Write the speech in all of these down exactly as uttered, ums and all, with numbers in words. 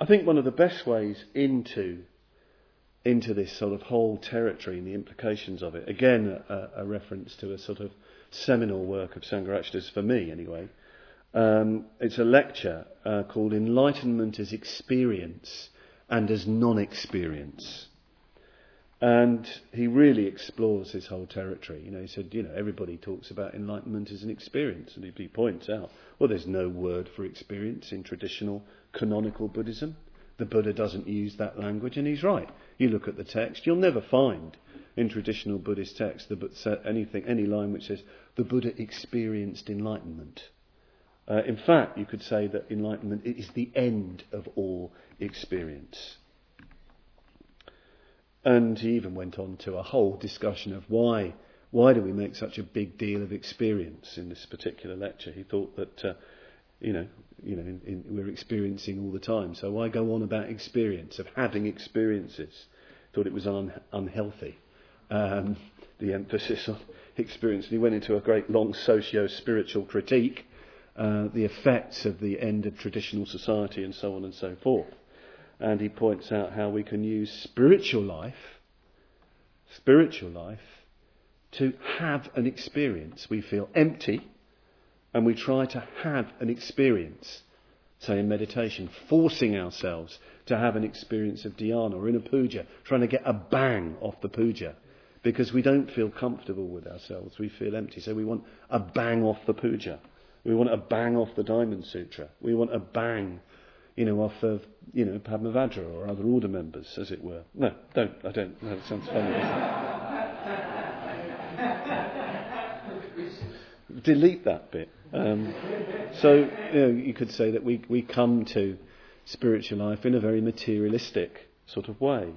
think one of the best ways into into this sort of whole territory and the implications of it, again a, a reference to a sort of seminal work of Sangharakshita's, for me anyway, um, it's a lecture uh, called Enlightenment as Experience and as Non-Experience. And he really explores this whole territory. You know, he said, you know, everybody talks about enlightenment as an experience. And he points out, well, there's no word for experience in traditional canonical Buddhism. The Buddha doesn't use that language, and he's right. You look at the text, you'll never find in traditional Buddhist text the, anything, any line which says, the Buddha experienced enlightenment. Uh, in fact, you could say that enlightenment is the end of all experience. And he even went on to a whole discussion of why why do we make such a big deal of experience in this particular lecture. He thought that, uh, you know, you know, in, in, we're experiencing all the time. So why go on about experience, of having experiences? Thought it was un, unhealthy, um, the emphasis on experience. And he went into a great long socio-spiritual critique, uh, the effects of the end of traditional society and so on and so forth. And he points out how we can use spiritual life, spiritual life, to have an experience. We feel empty, and we try to have an experience, say in meditation, forcing ourselves to have an experience of dhyana, or in a puja, trying to get a bang off the puja, because we don't feel comfortable with ourselves. We feel empty, so we want a bang off the puja. We want a bang off the Diamond Sutra. We want a bang, you know, off of, you know, Padmavajra or other order members, as it were. No, don't. I don't. That sounds funny, doesn't it? Delete that bit. Um, so, you know, you could say that we, we come to spiritual life in a very materialistic sort of way.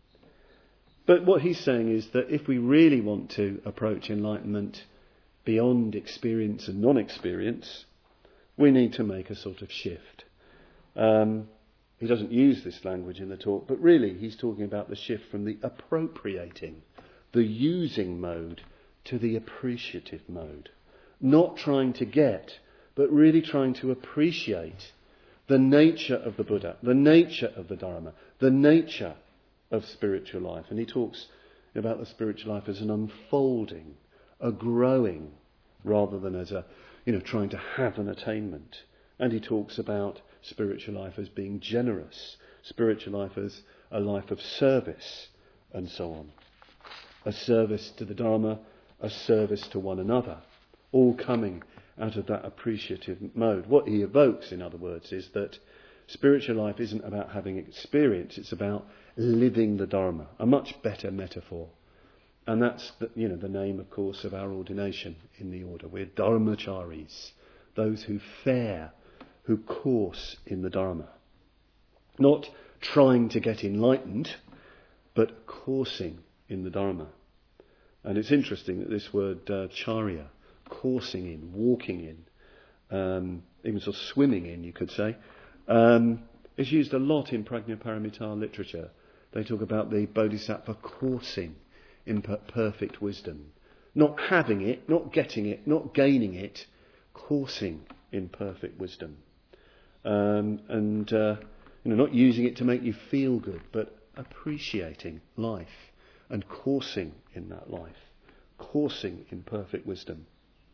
But what he's saying is that if we really want to approach enlightenment beyond experience and non-experience, we need to make a sort of shift. Um, he doesn't use this language in the talk, but really he's talking about the shift from the appropriating, the using mode, to the appreciative mode. Not trying to get, but really trying to appreciate the nature of the Buddha, the nature of the Dharma, the nature of spiritual life. And he talks about the spiritual life as an unfolding, a growing, rather than as a, you know, trying to have an attainment. And he talks about spiritual life as being generous, spiritual life as a life of service, and so on. A service to the Dharma, a service to one another, all coming out of that appreciative mode. What he evokes, in other words, is that spiritual life isn't about having experience, it's about living the Dharma, a much better metaphor. And that's the, you know, the name, of course, of our ordination in the order. We're Dharmacharis, those who fare, who course in the Dharma. Not trying to get enlightened, but coursing in the Dharma. And it's interesting that this word uh, charya, coursing in, walking in, um, even sort of swimming in, you could say, um, is used a lot in Prajnaparamita literature. They talk about the Bodhisattva coursing in per- perfect wisdom. Not having it, not getting it, not gaining it, coursing in perfect wisdom. Um, and, uh, you know, not using it to make you feel good, but appreciating life and coursing in that life, coursing in perfect wisdom.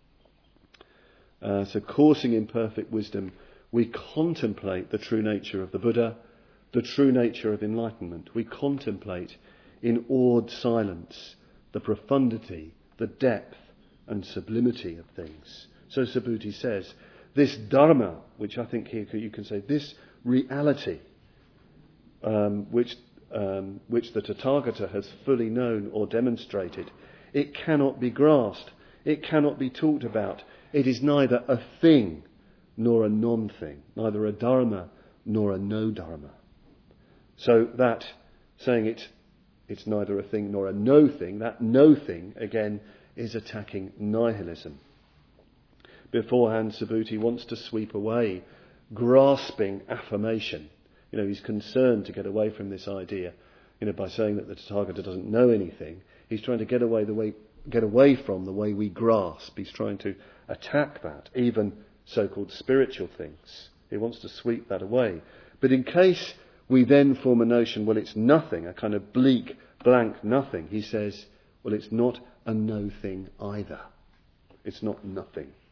Uh, so coursing in perfect wisdom, we contemplate the true nature of the Buddha, the true nature of enlightenment. We contemplate in awed silence the profundity, the depth and sublimity of things. So Subhuti says, this Dharma, which I think here you can say, this reality, um, which um, which the Tathagata has fully known or demonstrated, it cannot be grasped, it cannot be talked about. It is neither a thing nor a non-thing, neither a Dharma nor a no-Dharma. So that, saying it, it's neither a thing nor a no-thing, that no-thing, again, is attacking nihilism. Beforehand, Subhuti wants to sweep away grasping affirmation. You know, he's concerned to get away from this idea, you know, by saying that the Tathagata doesn't know anything. He's trying to get away the way, get away from the way we grasp. He's trying to attack that, even so-called spiritual things. He wants to sweep that away. But in case we then form a notion, well, it's nothing, a kind of bleak, blank nothing. He says, well, it's not a no thing either. It's not nothing.